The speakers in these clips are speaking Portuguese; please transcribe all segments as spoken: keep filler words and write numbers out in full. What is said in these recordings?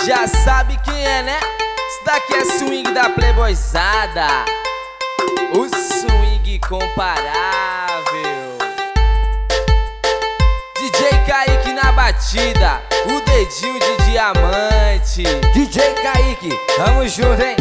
Já sabe quem é, né? Isso daqui é swing da playboyzada, o swing comparável. D J Kaique na batida, o dedinho de diamante. D J Kaique, tamo junto, hein?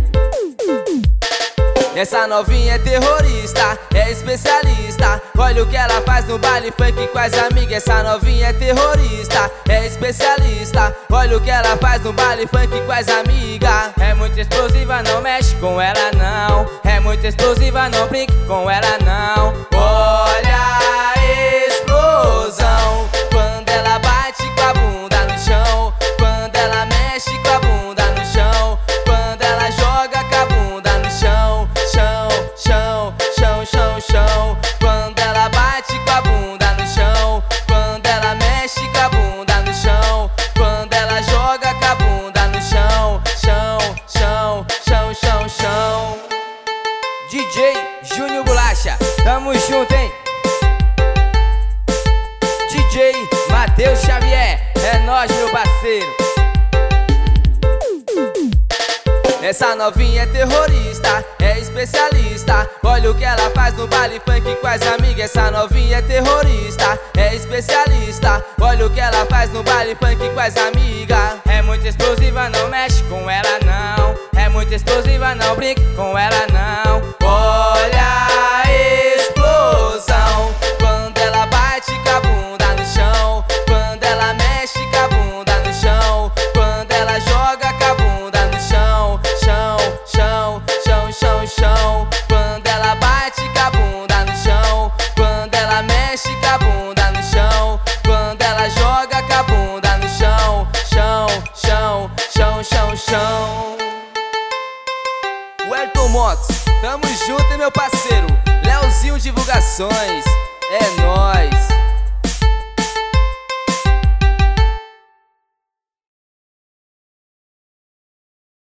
Essa novinha é terrorista, é especialista. Olha o que ela faz no baile funk com as amigas. Essa novinha é terrorista, é especialista. Olha o que ela faz no baile funk com as amigas. É muito explosiva, não mexe com ela não. É muito explosiva, não brinque com ela não. Olha a explosão quando ela bate com a bunda no chão, quando ela mexe com a bunda no chão, quando ela joga com a bunda no chão. Chão, chão, chão, chão, chão. Quando ela bate com a bunda no chão, quando ela mexe com a bunda no chão, quando ela joga com a bunda no chão. Chão, chão, chão, chão, chão. D J Júnior Bolacha, tamo junto, hein? D J Matheus Xavier, é nóis, meu parceiro. Essa novinha é terrorista, é especialista. Olha o que ela faz no baile funk com as amigas. Essa novinha é terrorista, é especialista. Olha o que ela faz no baile funk com as amigas. É muito explosiva, não mexe com ela não. É muito explosiva, não brinque com ela não. Olha a explosão quando ela bate com a bunda no chão, quando ela mexe com a bunda no chão, quando ela joga com a bunda no chão. Chão, chão, chão, chão, chão. Quando ela bate com a bunda no chão, quando ela mexe com a bunda no chão, quando ela joga com a bunda no chão. Chão, chão, chão, chão, chão. Welton Motos, tamo junto, hein, meu parceiro. Leozinho Divulgações, é nóis.